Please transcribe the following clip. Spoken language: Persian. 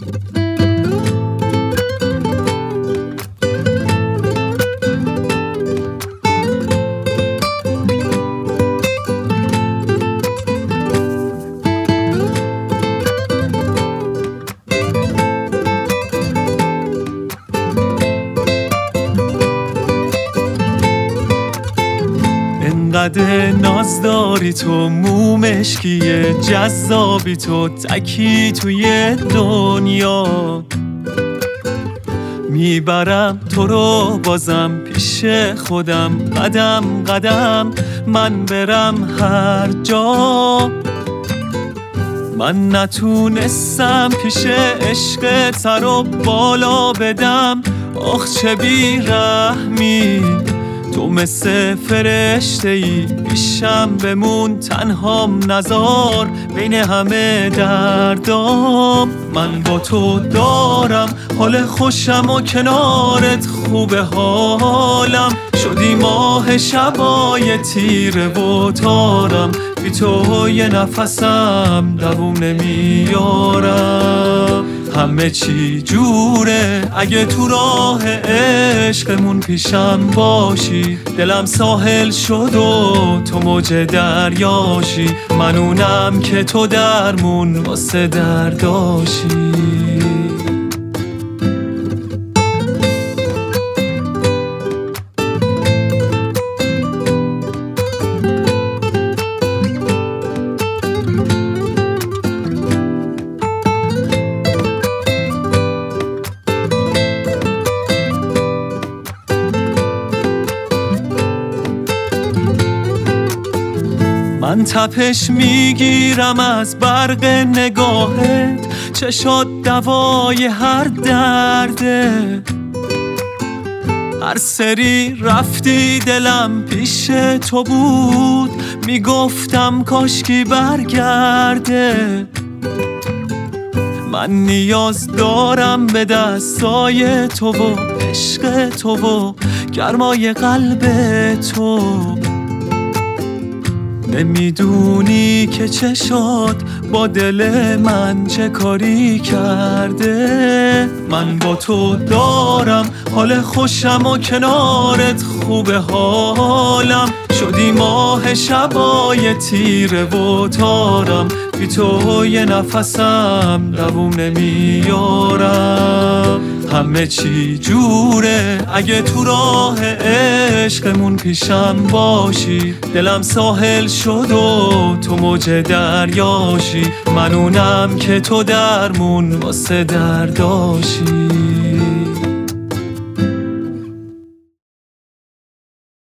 انقدر ناز داری تو، مو مشکیه جذابی تو، تکی توی دنیا. میبرم تو رو بازم پیش خودم، قدم قدم من برم هر جا. من نتونستم پیش عشق تر و بالا بدم، آخ چه بیرحمی. تو مثل فرشته ای پیشم بمون، تنهام نذار بین همه دردام. من با تو دارم حال خوشم و کنارت خوبه حالم. شدی ماه شبای تیره و تارم، بی تو یه نفسم دووم نمیارم. همه چی جوره اگه تو راه عشقمون پیشم باشی. دلم ساحل شد و تو موج دریاشی، من اونم که تو درمون واسه درداشی. من تپش میگیرم از برق نگاهت، چشات دوای هر درده. هر سری رفتی دلم پیش تو بود، میگفتم کاشکی برگرده. من نیاز دارم به دستای تو و عشق تو و گرمای قلب تو. نمیدونی که چشات با دل من چه کاری کرده. من با تو دارم حال خوشم و کنارت خوبه حالم. شدی ماه شبای تیره و تارم، بی تو یه نفسم دووم نمیارم. همه چی جوره اگه تو راه عشقمون پیشم باشی. دلم ساحل شد و تو موج دریاشی، من اونم که تو درمون واسه درداشی.